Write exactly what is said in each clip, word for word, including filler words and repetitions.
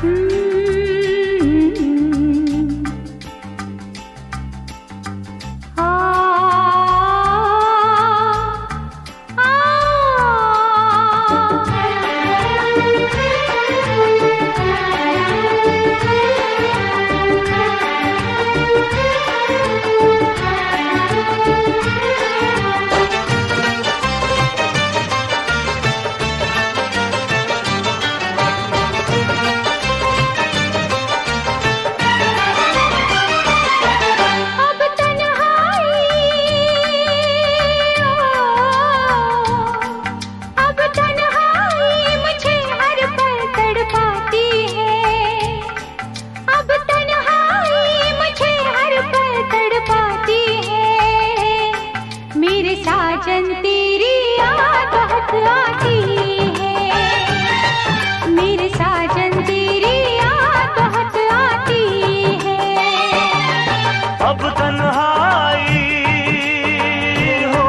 साजन तेरी याद बहुत आती है, मेरे साजन तेरी याद बहुत आती है। अब तन्हाई हो,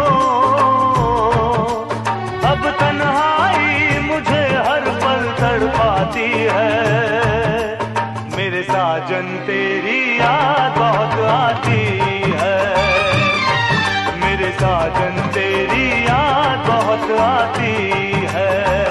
अब तन्हाई मुझे हर पल तड़पाती है, मेरे साजन तेरी याद बहुत आती है, मेरे साजन तेरी याद बहुत आती है।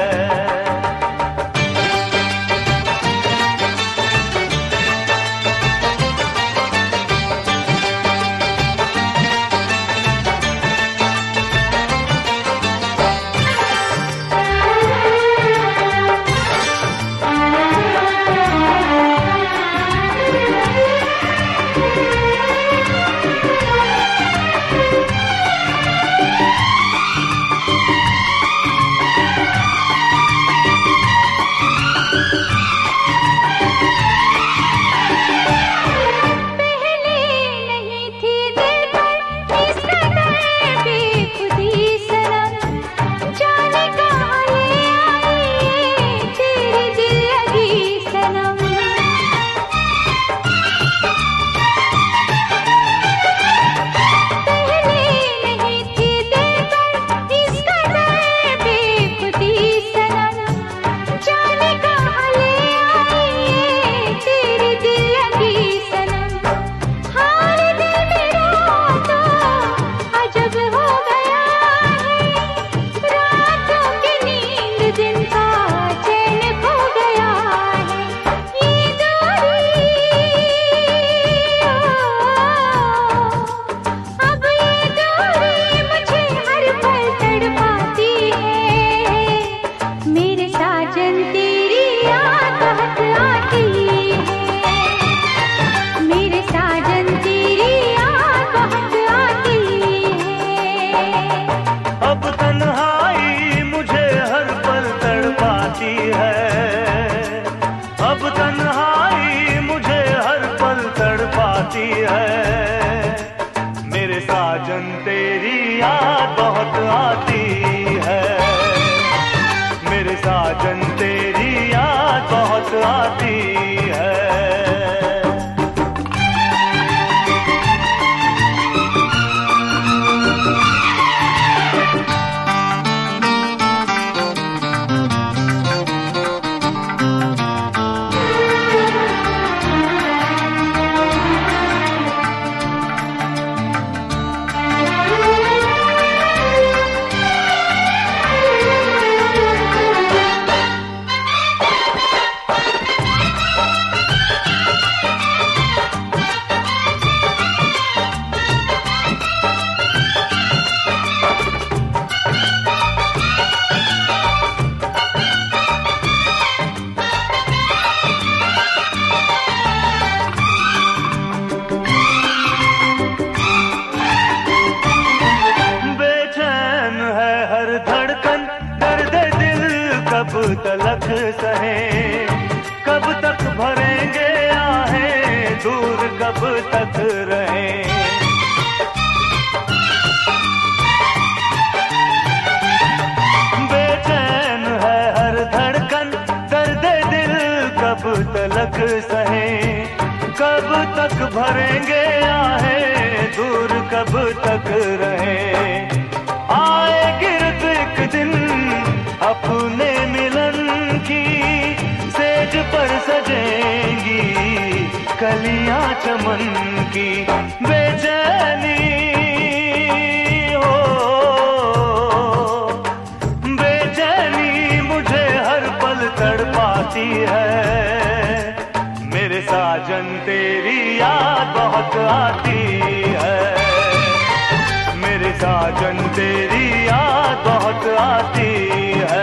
मेरे साजन तेरी याद बहुत आती है, मेरे साजन तेरी याद बहुत आती है। कब तलक सहे, कब तक भरेंगे आहें, दूर कब तक रहें। बेचैन है हर धड़कन, दर्द दिल कब तलक सहे, कब तक भरेंगे आहें, दूर कब तक रहें। आए गिरद एक दिन अपने मिलन की, सेज पर सजे कलियां चमन की बेचैनी हो, बेचैनी मुझे हर पल तड़पाती है। मेरे साजन तेरी याद बहुत आती है, मेरे साजन तेरी याद बहुत आती है।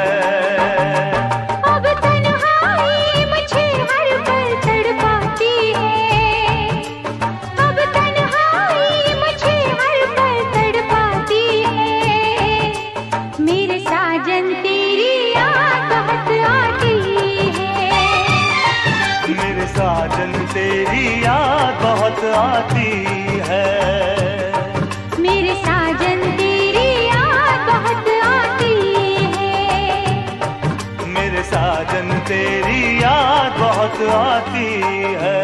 साजन तेरी याद बहुत आती है, मेरे साजन तेरी याद बहुत आती है, मेरे साजन तेरी याद बहुत आती है।